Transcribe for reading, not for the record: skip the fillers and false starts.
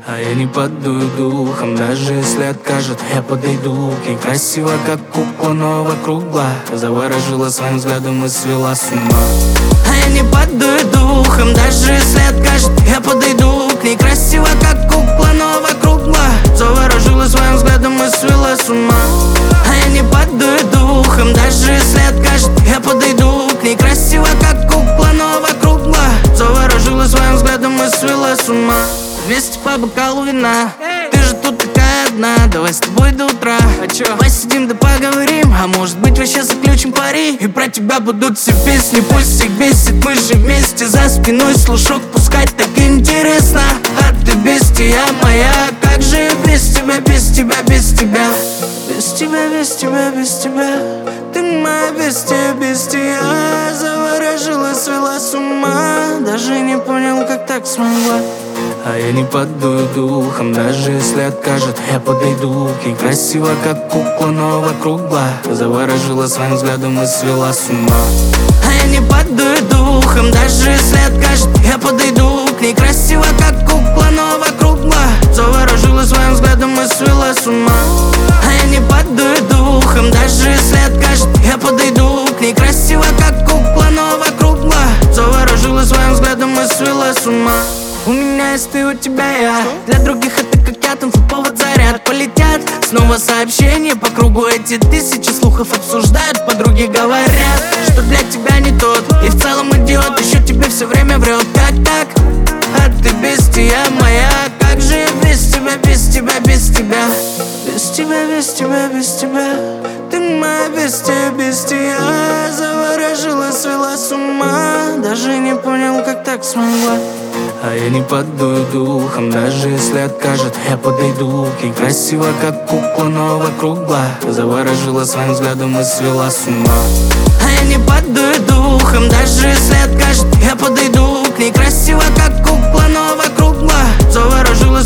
А я не падаю духом, даже если откажет, я подойду к ней. Красиво, как кукла, но вокруг глаз. Заворожила своим взглядом и свела с ума. А я не падаю духом, даже если откажет, я подойду к ней. Красиво, как кукла, но вокруг глаз. Заворожила своим взглядом и свела с ума. А я не падаю духом, даже если откажет, я подойду к ней. Красиво, как кукла, но вокруг глаз. Заворожила своим взглядом и свела с ума. Вместе по бокалу вина, ты же тут такая одна. Давай с тобой до утра, посидим да поговорим. А может быть вообще заключим пари. И про тебя будут все песни, пусть всех бесит. Мы же вместе за спиной слушок пускать так интересно. А ты бестия моя, как же без тебя, без тебя, без тебя. Без тебя, без тебя, без тебя. Ты моя бестия, бестия. Заворожила, свела с ума. Даже не понял, как так смогла. А я не падаю духом, даже если откажет, я подойду к ней. Красиво, как кукла, но вокруг глаз. Заворожила своим взглядом и свела с ума. А я не падаю духом, даже если откажет, я подойду к ней. Красиво, как кукла, но вокруг глаз. Заворожила своим взглядом и свела с ума. А я не падаю духом, даже если откажет, я подойду к ней. Красиво, как кукла, но вокруг глаз. Заворожила своим взглядом и свела с ума. У меня есть ты, у тебя я. Для других это как атом, повод заряд. Полетят снова сообщения по кругу. Эти тысячи слухов обсуждают, подруги говорят, что для тебя не тот. И в целом идиот, еще тебе все время врет. Как так? А ты бестия моя. Как же без тебя, без тебя, без тебя. Без тебя, без тебя, без тебя. Ты моя бестия, бестия. Заворожила, свела с ума. Даже не понял, как так смогла. А я не падаю духом, даже если откажет, я подойду к ней. Красиво, как кукла, но вокруг глаз. Заворожила своим взглядом и свела с ума. А я не падаю духом, даже если откажет, я подойду к ней. Красиво, как кукла, но вокруг глаз. Заворожила